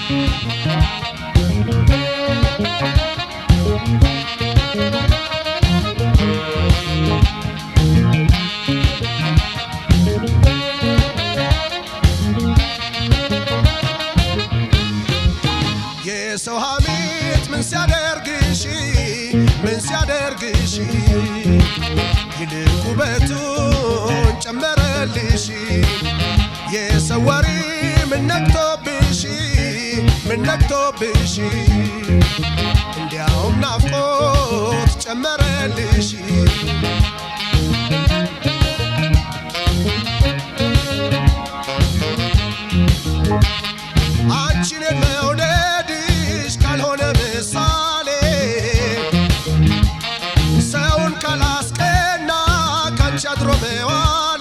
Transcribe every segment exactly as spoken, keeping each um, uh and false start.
የሰው ሐሜት ምን ሲያደርግሽ ምን ሲያደርግሽ ይልቅ ውበቱን ጨመረልሽ የሰው ወሬ ምን ነክቶብሽ ምን ነክቶብሽ እንዲያውም ናፍቆት ጨመረልሽ አንቺን መውደድሽ ካልሆነ ምሳሌ ሰውን ካላስቀና ካንቺ አድሮ መዋሌ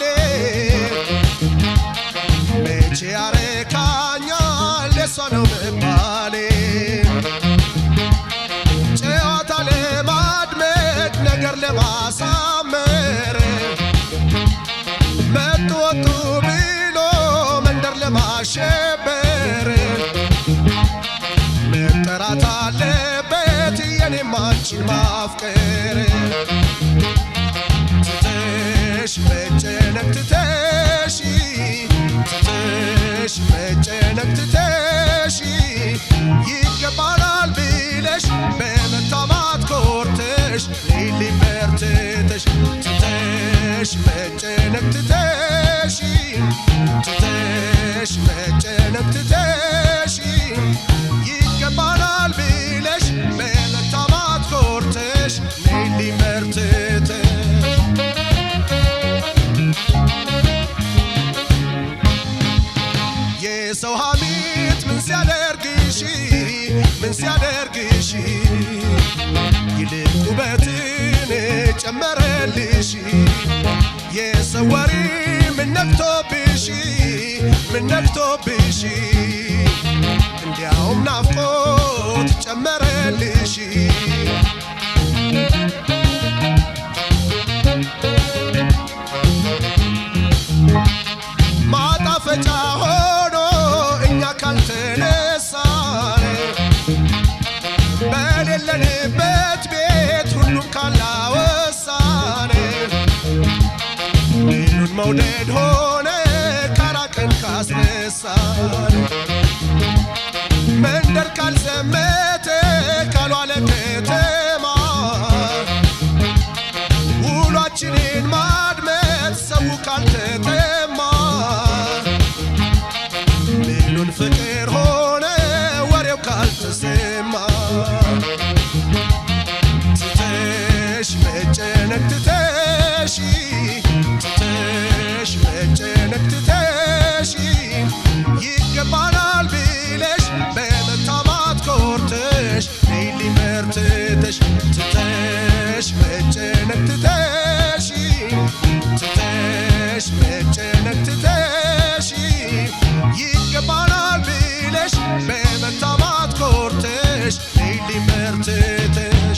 መቼ ያረካኛል የሷ ነው መባሌ ጨዋታ ለማድመቅ ነገር ለማሳመር መጡ ወጡ ብሎ መንደር ለማሸበር መጠራት አለበት የኔም አንቺን ማፍቀር ትተሽ መጨነቅ ትተሽ ትተሽ መጨነቅ ትተሽ ይገባናል ብለሽ በመታማት ኮርተሽ ሌሊ በርትተሽ ትተሽ መጨነቅ ትተሽ ትተሽ መጨነቅ ትተሽ ይገባናል ብለሽ በመታማት ኮርተሽ ሌሊ በርትተሽ የሰው ሐሜት ምን ሲያደርግሽ ምን ሲያደርግሽ ይልቅ ውበትን ጨመረልሽ የሰው ወሬ ምን ነክቶብሽ ምን ነክቶብሽ እንዲያውም ናፍቆት ጨመረልሽ ማጣፈጫ ሆኖ እኛ ካልተነሳን በሌለንበት ቤት ሁሉም ካላወሳን ምኑን መውደድ ሆነ ካራቀን ካስነሳን መንደር ካልዘመተ ካልዋለ ከተማ ውሏችንን ማድመጥ ሰው ካልተጠማ ምኑን ፍቅር ሆነ ወሬው ካልተሰማ ትተሽ መጨነቅ ትተሽ ትተሽ መጨነቅ ትተሽ ይገባናል ብለሽ በመታማት ኮርተሽ ሌሊ በርትተሽ ትተሽ መጨነቅ ትተሽ ትተሽ መጨነቅ ትተሽ ይገባናል ብለሽ በመታማት ኮርተሽ ሌሊ በርትተሽ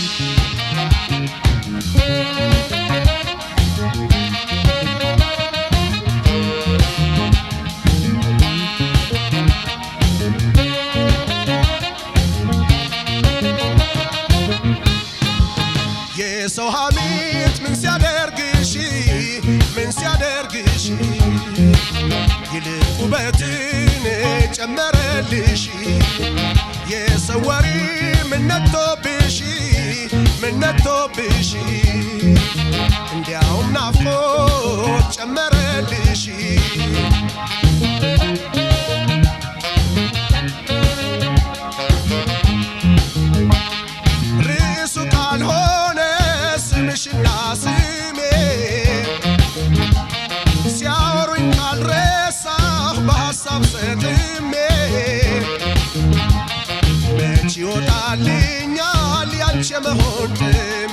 የሰው ሐሜት ምን ሲያደርግሽ ምን ሲያደርግሽ ይልቅ ውበትን ጨመረልሽ የሰው ወሬ ምን ነክቶብሽ ምን ነክቶብሽ እንዲያውም ናፍቆት ጨመረልሽ ርዕሱ ካልሆነ ስምሽና ስሜ ሲያወሩኝ ካልረሳሁ በሐሳብ ሰጥሜ መች ይወጣልኛል ያንቺ የመሆን ጥሜ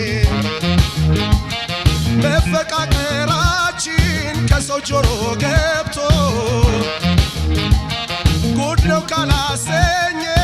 መፈቃቀራችን ከሰው ጆሮ ገብቶ ጉድ ነው ካላሰኘ